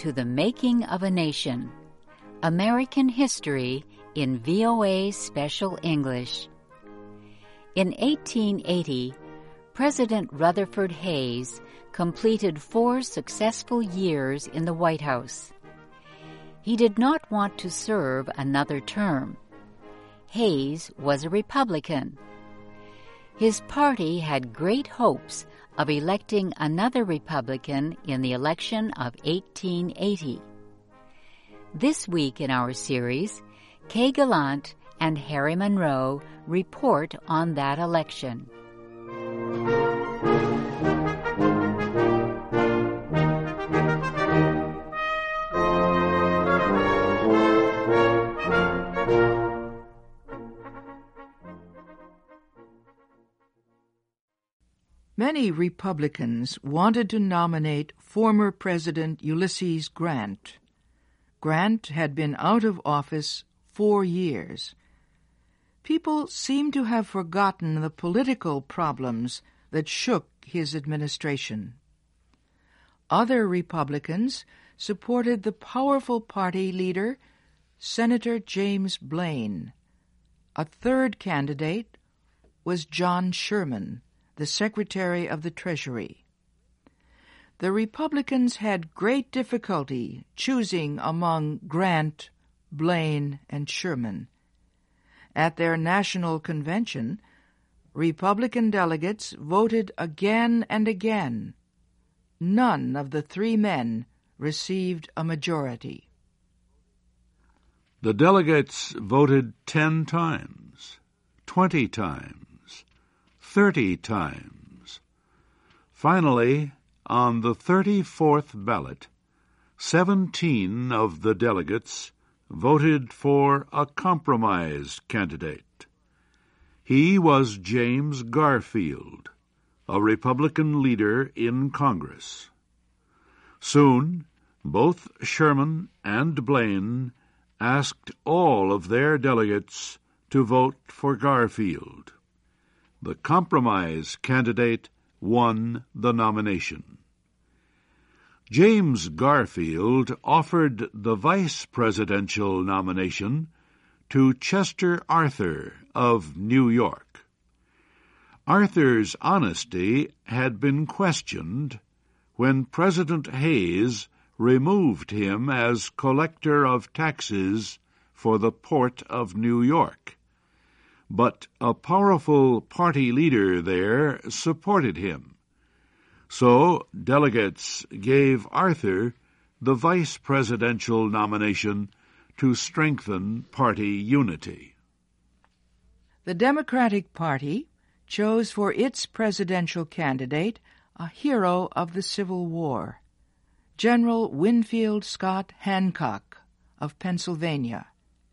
to the Making of a Nation, American History in VOA Special English. In 1880, President Rutherford Hayes completed 4 successful years in the White House. He did not want to serve another term. Hayes was a Republican. His party had great hopes of electing another Republican in the election of 1880. This week in our series, Kay Gallant and Harry Monroe report on that election. Many Republicans wanted to nominate former President Ulysses Grant. Grant had been out of office 4 years. People seem to have forgotten the political problems that shook his administration. Other Republicans supported the powerful party leader, Senator James Blaine. A third candidate was John Sherman, the Secretary of the Treasury. The Republicans had great difficulty choosing among Grant, Blaine, and Sherman. At their national convention, Republican delegates voted again and again. None of the 3 men received a majority. The delegates voted 10 times, 20 times, 30 times. Finally, on the 34th ballot, 17 of the delegates voted for a compromise candidate. He was James Garfield, a Republican leader in Congress. Soon, both Sherman and Blaine asked all of their delegates to vote for Garfield. The compromise candidate won the nomination. James Garfield offered the vice presidential nomination to Chester Arthur of New York. Arthur's honesty had been questioned when President Hayes removed him as collector of taxes for the Port of New York. But a powerful party leader there supported him. So delegates gave Arthur the vice presidential nomination to strengthen party unity. The Democratic Party chose for its presidential candidate a hero of the Civil War, General Winfield Scott Hancock of Pennsylvania.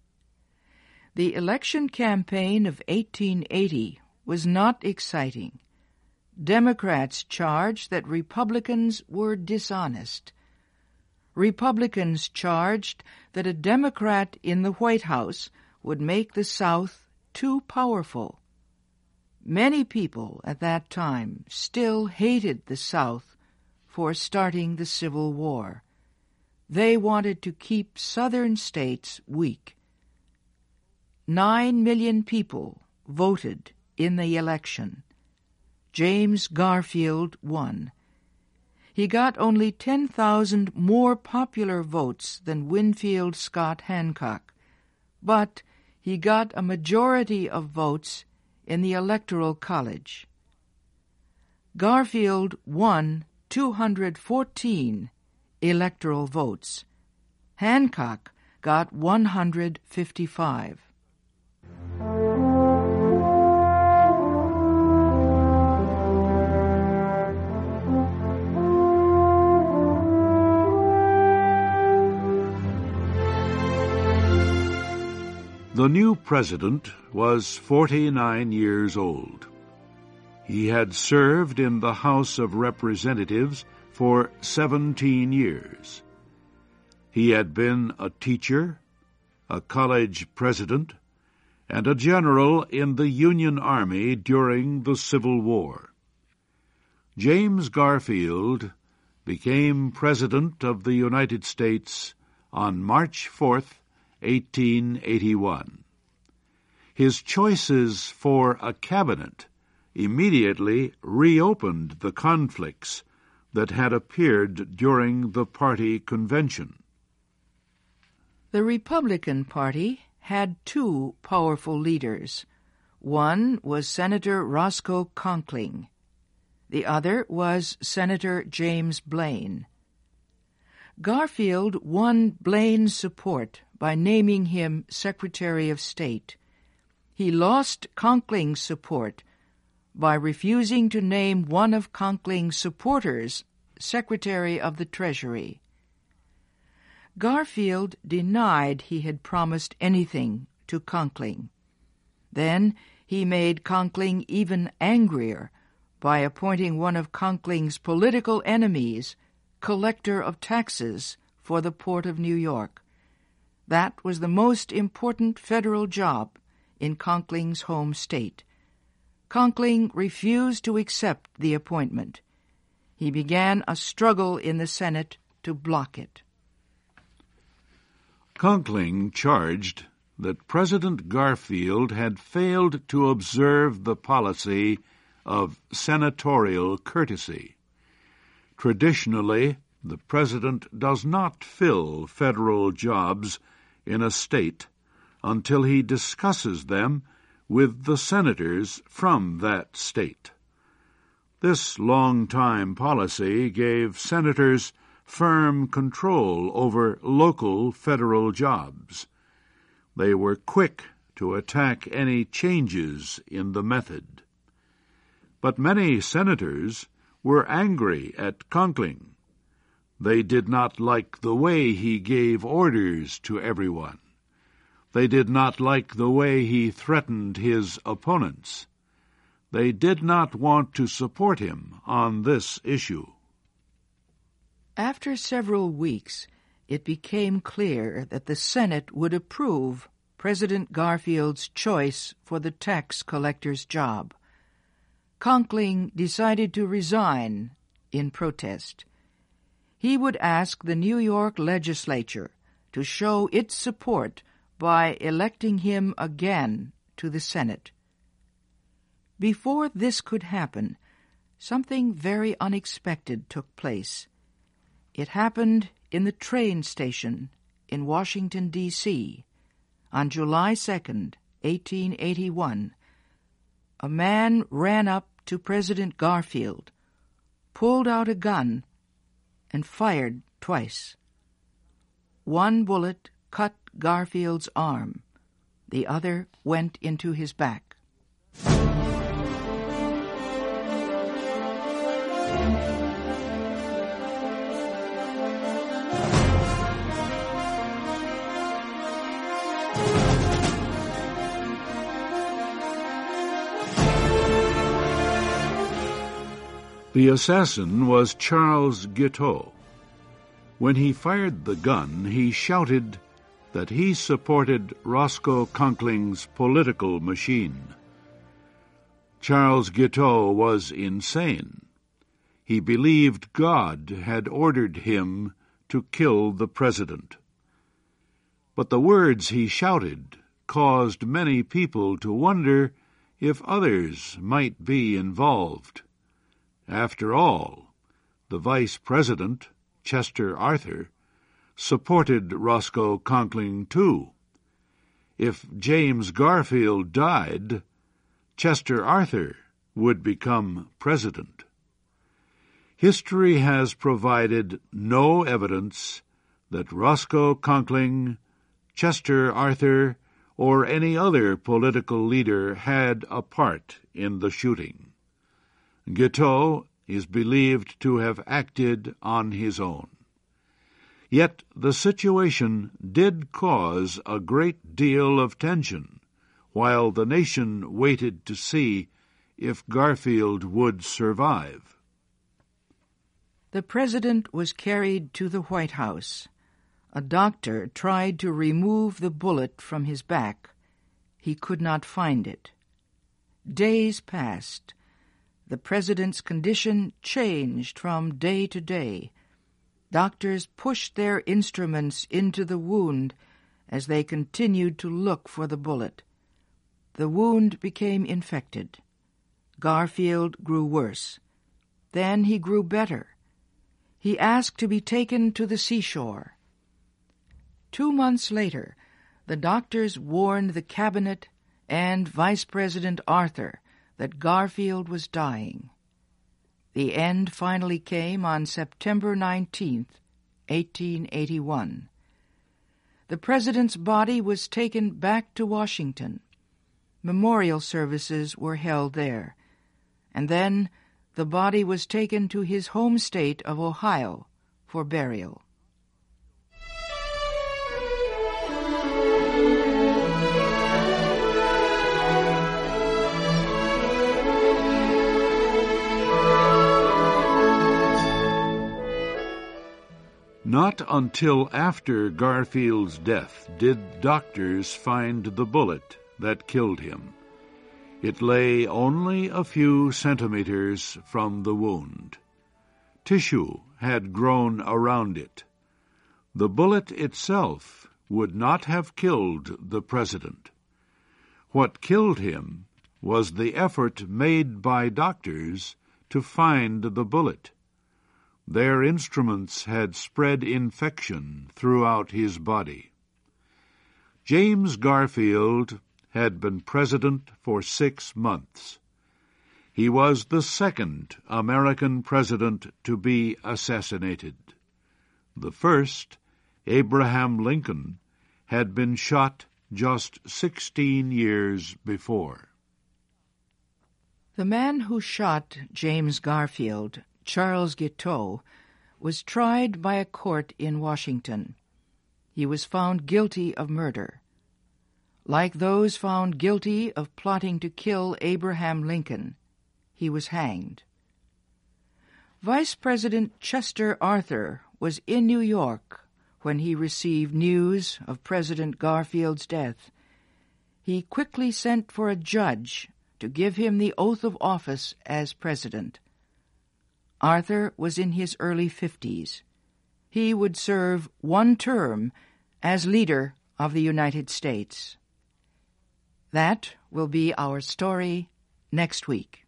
The election campaign of 1880 was not exciting. Democrats charged that Republicans were dishonest. Republicans charged that a Democrat in the White House would make the South too powerful. Many people at that time still hated the South for starting the Civil War. They wanted to keep Southern states weak. 9 million people voted in the election. James Garfield won. He got only 10,000 more popular votes than Winfield Scott Hancock, but he got a majority of votes in the Electoral College. Garfield won 214 electoral votes. Hancock got 155. The new president was 49 years old. He had served in the House of Representatives for 17 years. He had been a teacher, a college president, and a general in the Union Army during the Civil War. James Garfield, became President of the United States on March 4th, 1881. His choices for a cabinet immediately reopened the conflicts that had appeared during the party convention. The Republican Party had two powerful leaders. One was Senator Roscoe Conkling. The other was Senator James Blaine. Garfield won Blaine's support by naming him Secretary of State. He lost Conkling's support by refusing to name one of Conkling's supporters Secretary of the Treasury. Garfield denied he had promised anything to Conkling. Then he made Conkling even angrier by appointing one of Conkling's political enemies collector of taxes for the Port of New York. That was the most important federal job in Conkling's home state. Conkling refused to accept the appointment. He began a struggle in the Senate to block it. Conkling charged that President Garfield had failed to observe the policy of senatorial courtesy. Traditionally, the president does not fill federal jobs in a state until he discusses them with the senators from that state. This long-time policy gave senators firm control over local federal jobs. They were quick to attack any changes in the method. But many senators were angry at Conkling. They did not like the way he gave orders to everyone. They did not like the way he threatened his opponents. They did not want to support him on this issue. After several weeks, it became clear that the Senate would approve President Garfield's choice for the tax collector's job. Conkling decided to resign in protest. He would ask the New York legislature to show its support by electing him again to the Senate. Before this could happen, something very unexpected took place. It happened in the train station in Washington, D.C. on July 2nd, 1881. A man ran up to President Garfield, pulled out a gun, and fired twice. One bullet cut Garfield's arm. The other went into his back. The assassin was Charles Guiteau. When he fired the gun, he shouted that he supported Roscoe Conkling's political machine. Charles Guiteau was insane. He believed God had ordered him to kill the president. But the words he shouted caused many people to wonder if others might be involved. After all, the vice president, Chester Arthur, supported Roscoe Conkling too. If James Garfield died, Chester Arthur would become president. History has provided no evidence that Roscoe Conkling, Chester Arthur, or any other political leader had a part in the shooting. Guiteau is believed to have acted on his own. Yet the situation did cause a great deal of tension while the nation waited to see if Garfield would survive. The president was carried to the White House. A doctor tried to remove the bullet from his back. He could not find it. Days passed. The president's condition changed from day to day. Doctors pushed their instruments into the wound as they continued to look for the bullet. The wound became infected. Garfield grew worse. Then he grew better. He asked to be taken to the seashore. 2 months later, the doctors warned the cabinet and Vice President Arthur that Garfield was dying. The end finally came on September 19th, 1881. The president's body was taken back to Washington. Memorial services were held there, and then the body was taken to his home state of Ohio for burial. Not until after Garfield's death did doctors find the bullet that killed him. It lay only a few centimeters from the wound. Tissue had grown around it. The bullet itself would not have killed the president. What killed him was the effort made by doctors to find the bullet. Their instruments had spread infection throughout his body. James Garfield had been president for 6 months. He was the second American president to be assassinated. The first, Abraham Lincoln, had been shot just 16 years before. The man who shot James Garfield, Charles Guiteau, was tried by a court in Washington. He was found guilty of murder. Like those found guilty of plotting to kill Abraham Lincoln, he was hanged. Vice President Chester Arthur was in New York when he received news of President Garfield's death. He quickly sent for a judge to give him the oath of office as president. Arthur was in his early 50s. He would serve 1 term as leader of the United States. That will be our story next week.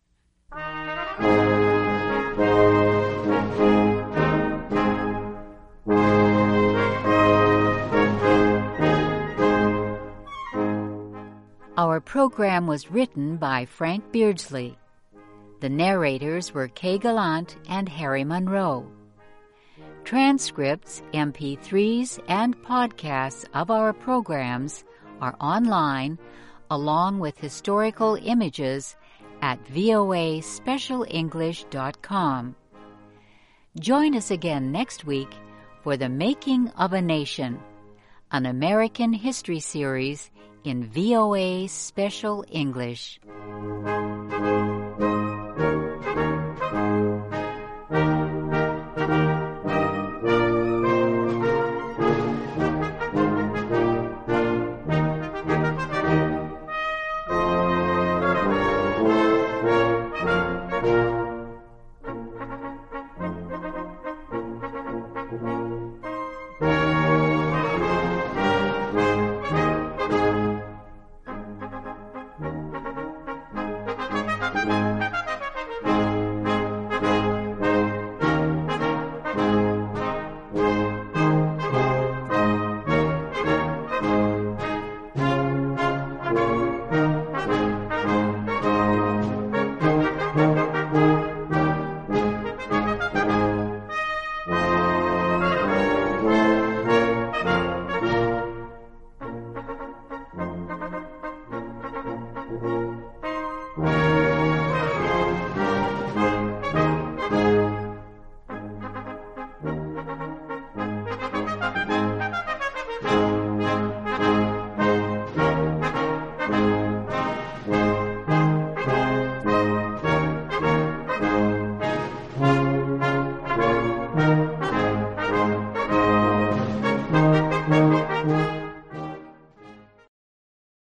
Our program was written by Frank Beardsley. The narrators were Kay Gallant and Harry Monroe. Transcripts, MP3s, and podcasts of our programs are online, along with historical images at voaspecialenglish.com. Join us again next week for The Making of a Nation, an American history series in VOA Special English.